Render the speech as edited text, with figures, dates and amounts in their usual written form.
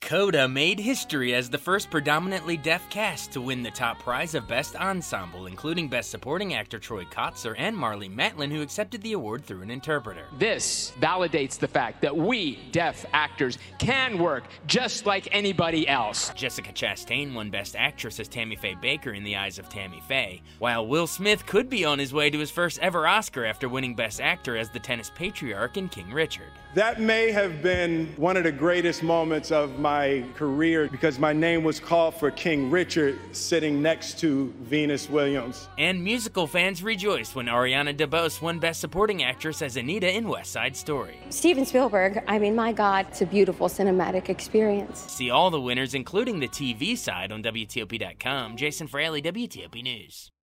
Coda made history as the first predominantly deaf cast to win the top prize of Best Ensemble, including Best Supporting Actor Troy Kotsur and Marlee Matlin, who accepted the award through an interpreter. This validates the fact that we, deaf actors, can work just like anybody else. Jessica Chastain won Best Actress as Tammy Faye Baker in The Eyes of Tammy Faye, while Will Smith could be on his way to his first ever Oscar after winning Best Actor as the tennis patriarch in King Richard. That may have been one of the greatest moments of my career because my name was called for King Richard sitting next to Venus Williams. And musical fans rejoiced when Ariana DeBose won Best Supporting Actress as Anita in West Side Story. Steven Spielberg, I mean, my God, it's a beautiful cinematic experience. See all the winners, including the TV side, on WTOP.com. Jason Fraley, WTOP News.